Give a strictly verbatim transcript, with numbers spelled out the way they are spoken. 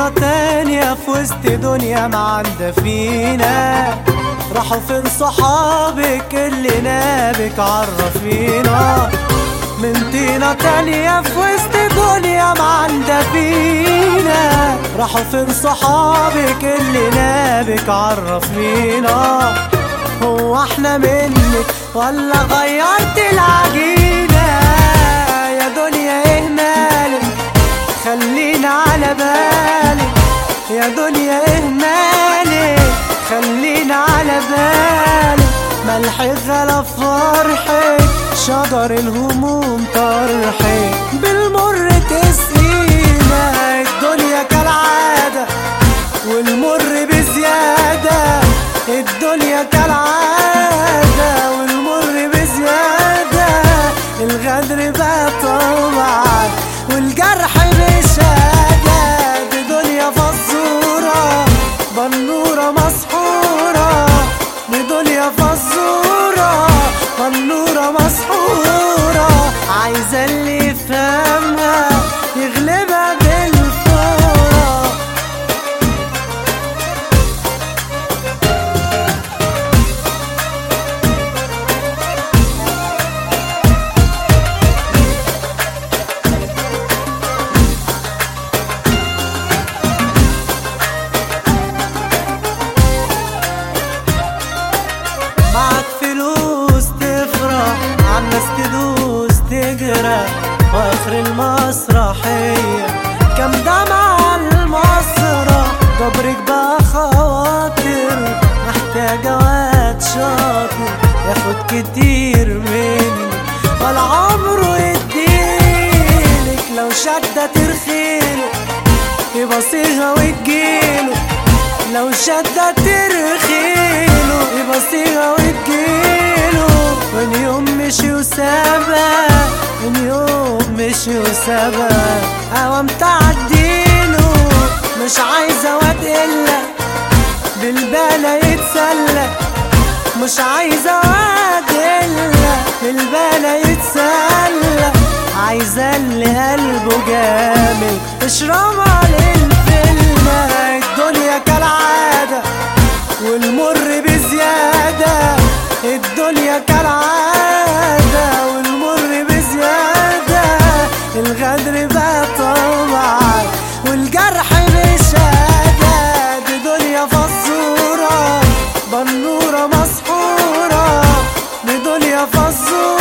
طينة تانية في وسط دنيا معندة فينا. راحوا فين صحابك اللي نابك عرفينا؟ من طينة تانية في وسط دنيا معندة فينا. راحوا فين صحابك اللي نابك عرفينا؟ هو احنا منك ولا غيرت العجينة؟ يا دنيا ايه مالك خلينا على بالك؟ يا دنيا ايه مالك خلينا على بالك؟ ملح غلا فرحك شجر الهموم طرحك بالمر تسقينا. الدنيا كالعادة والمر بزيادة. الدنيا كالعادة والمر بزيادة. الغدر بقى طبعا والجرح بشهادة. دي دنيا فزورة بنورة مسحورة. دي دنيا فزورة بنورة مسحورة. عايزة اللي يفهمها يغلبها بالفورة. معك فلوس تفرح عالناس تدوس تجرح. واخر المسرحية كم دمعة على المسرح. جبرك بقى خواطر محتاجة واد شاطر ياخد كتير مني ولا عمره يديلك. لو شدة ترخيله يبصيها وتجيله. لو شدة ترخيله يبصيها وتجيله. وان يوم مشي وسابها وان يوم مشي وسابها اوام تعديله. مش عايزة واد إلا بالبالة يتسلى. مش عايزة واد إلا بالبالة يتسلى. عايزة اللي قلبه جامد اشربها للفيلم. الدنيا كالعادة والمر بزيادة. الدنيا كالعادة والمر بزيادة. الغدر بقى طبعا والجرح بشهادة. دي دنيا فزورة بنورة مسحورة. دي دنيا فزورة